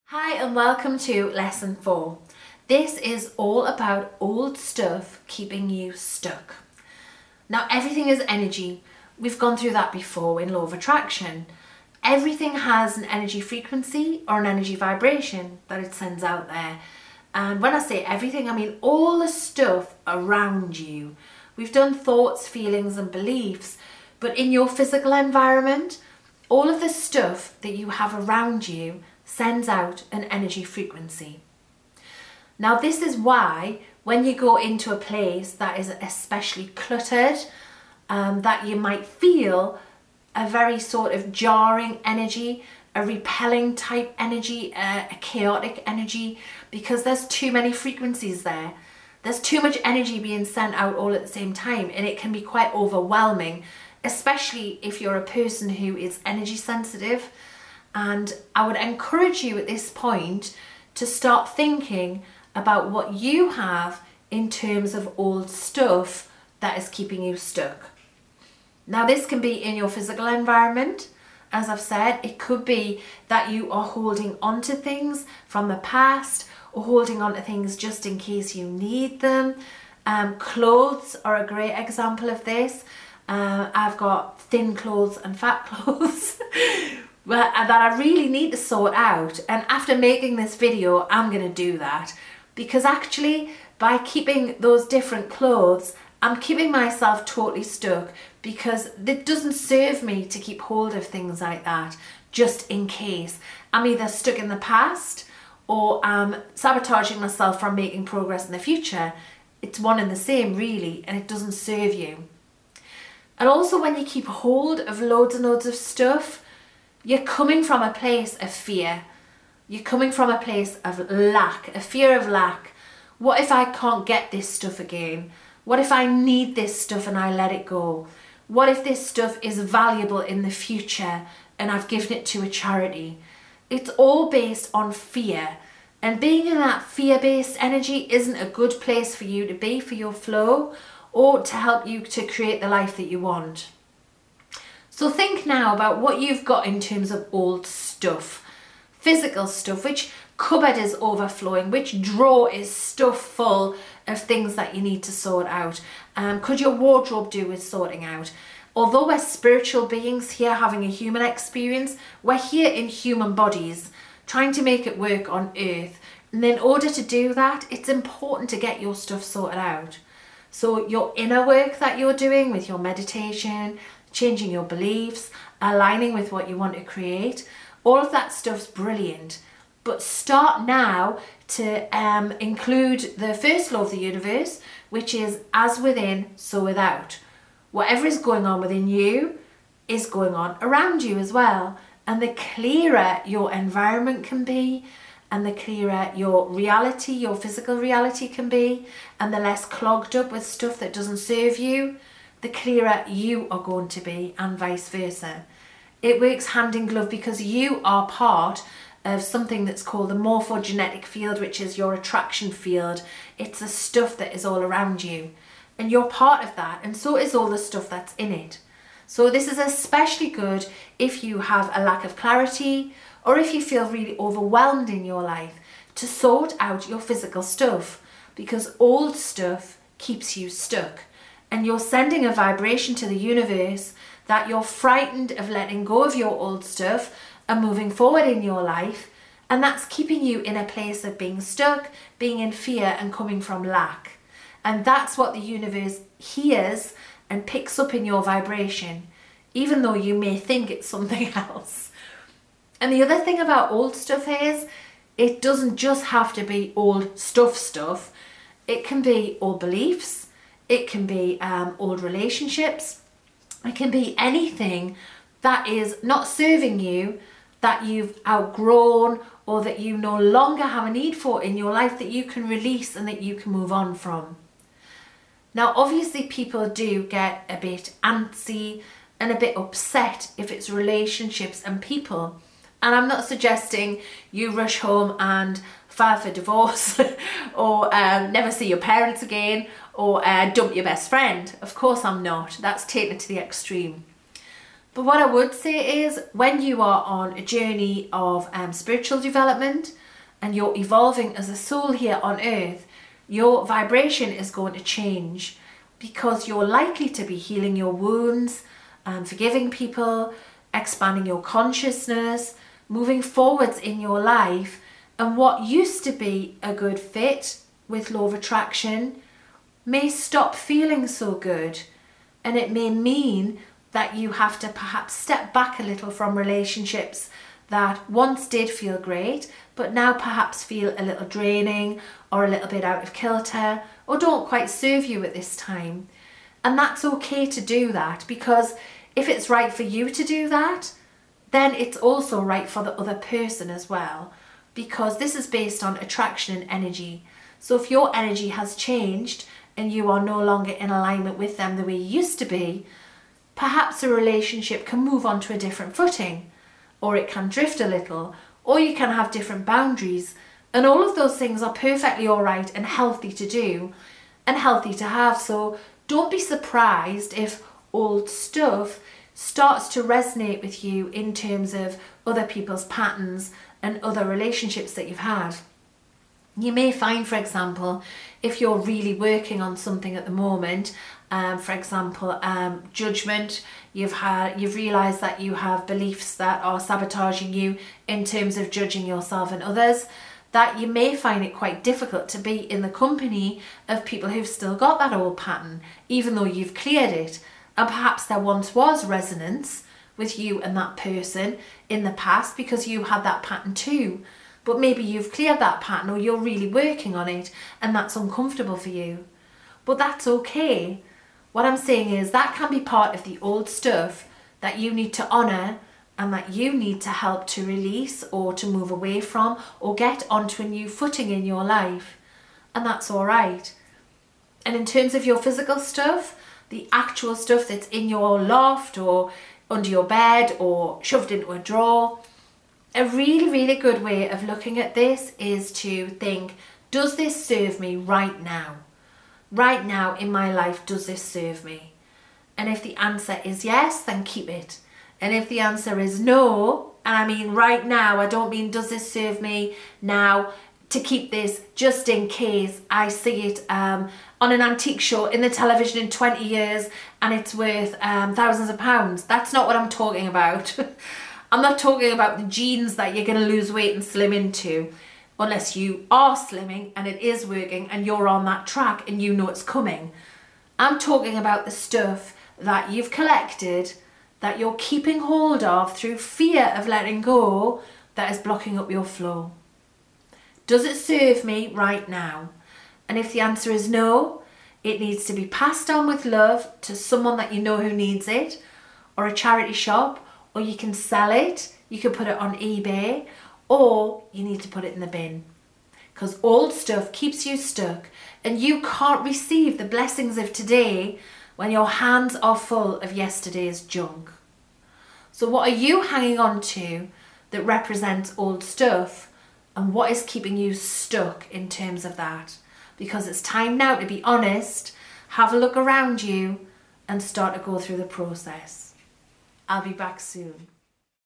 Hi and welcome to lesson 4. This is all about old stuff keeping you stuck. Now everything is energy. We've gone through that before in law of attraction. Everything has an energy frequency or an energy vibration that it sends out there. And when I say everything, I mean all the stuff around you. We've done thoughts, feelings and beliefs, but in your physical environment, all of the stuff that you have around you sends out an energy frequency. Now this is why when you go into a place that is especially cluttered, that you might feel a very sort of jarring energy, a repelling type energy, a chaotic energy, because there's too many frequencies there. There's too much energy being sent out all at the same time, and it can be quite overwhelming, especially if you're a person who is energy sensitive. And I would encourage you at this point to start thinking about what you have in terms of old stuff that is keeping you stuck. Now this can be in your physical environment. As I've said, it could be that you are holding on to things from the past or holding on to things just in case you need them. Clothes are a great example of this. I've got thin clothes and fat clothes that I really need to sort out, and after making this video I'm going to do that, because actually by keeping those different clothes I'm keeping myself totally stuck, because it doesn't serve me to keep hold of things like that just in case. I'm either stuck in the past or I'm sabotaging myself from making progress in the future. It's one and the same really, and it doesn't serve you. And also when you keep hold of loads and loads of stuff, you're coming from a place of fear. You're coming from a place of lack, a fear of lack. What if I can't get this stuff again? What if I need this stuff and I let it go? What if this stuff is valuable in the future and I've given it to a charity? It's all based on fear. And being in that fear-based energy isn't a good place for you to be, for your flow, or to help you to create the life that you want. So think now about what you've got in terms of old stuff, physical stuff. Which cupboard is overflowing? Which drawer is stuffed full of things that you need to sort out? Could your wardrobe do with sorting out? Although we're spiritual beings here having a human experience, we're here in human bodies trying to make it work on earth. And in order to do that, it's important to get your stuff sorted out. So your inner work that you're doing with your meditation, changing your beliefs, aligning with what you want to create, all of that stuff's brilliant. But start now to include the first law of the universe, which is as within, so without. Whatever is going on within you is going on around you as well. And the clearer your environment can be, and the clearer your reality, your physical reality can be, and the less clogged up with stuff that doesn't serve you, the clearer you are going to be, and vice versa. It works hand in glove, because you are part of something that's called the morphogenetic field, which is your attraction field. It's the stuff that is all around you, and you're part of that, and so is all the stuff that's in it. So this is especially good if you have a lack of clarity, or if you feel really overwhelmed in your life, to sort out your physical stuff, because old stuff keeps you stuck. And you're sending a vibration to the universe that you're frightened of letting go of your old stuff and moving forward in your life. And that's keeping you in a place of being stuck, being in fear and coming from lack. And that's what the universe hears and picks up in your vibration, even though you may think it's something else. And the other thing about old stuff is, it doesn't just have to be old stuff. It can be old beliefs. It can be old relationships. It can be anything that is not serving you, that you've outgrown, or that you no longer have a need for in your life, that you can release and that you can move on from. Now obviously people do get a bit antsy and a bit upset if it's relationships and people. And I'm not suggesting you rush home and file for divorce or never see your parents again, or dump your best friend. Of course I'm not. That's taken it to the extreme. But what I would say is when you are on a journey of spiritual development and you're evolving as a soul here on earth, your vibration is going to change because you're likely to be healing your wounds, forgiving people, expanding your consciousness, moving forwards in your life, and what used to be a good fit with law of attraction may stop feeling so good, and it may mean that you have to perhaps step back a little from relationships that once did feel great but now perhaps feel a little draining or a little bit out of kilter or don't quite serve you at this time. And that's okay to do that, because if it's right for you to do that, then it's also right for the other person as well, because this is based on attraction and energy. So if your energy has changed and you are no longer in alignment with them the way you used to be, perhaps a relationship can move on to a different footing, or it can drift a little, or you can have different boundaries. And all of those things are perfectly all right and healthy to do and healthy to have. So don't be surprised if old stuff starts to resonate with you in terms of other people's patterns and other relationships that you've had. You may find, for example, if you're really working on something at the moment, for example, judgment, you've realised that you have beliefs that are sabotaging you in terms of judging yourself and others, that you may find it quite difficult to be in the company of people who've still got that old pattern, even though you've cleared it. And perhaps there once was resonance with you and that person in the past because you had that pattern too. But maybe you've cleared that pattern, or you're really working on it and that's uncomfortable for you. But that's okay. What I'm saying is that can be part of the old stuff that you need to honour and that you need to help to release or to move away from or get onto a new footing in your life. And that's all right. And in terms of your physical stuff, the actual stuff that's in your loft or under your bed or shoved into a drawer, a really, really good way of looking at this is to think, does this serve me right now? Right now in my life, does this serve me? And if the answer is yes, then keep it. And if the answer is no, and I mean right now, I don't mean does this serve me now to keep this just in case I see it on an antique show in the television in 20 years and it's worth thousands of pounds. That's not what I'm talking about. I'm not talking about the jeans that you're going to lose weight and slim into, unless you are slimming and it is working and you're on that track and you know it's coming. I'm talking about the stuff that you've collected, that you're keeping hold of through fear of letting go, that is blocking up your flow. Does it serve me right now? And if the answer is no, it needs to be passed on with love to someone that you know who needs it, or a charity shop, or you can sell it, you can put it on eBay, or you need to put it in the bin. Because old stuff keeps you stuck and you can't receive the blessings of today when your hands are full of yesterday's junk. So what are you hanging on to that represents old stuff, and what is keeping you stuck in terms of that? Because it's time now to be honest, have a look around you and start to go through the process. I'll be back soon.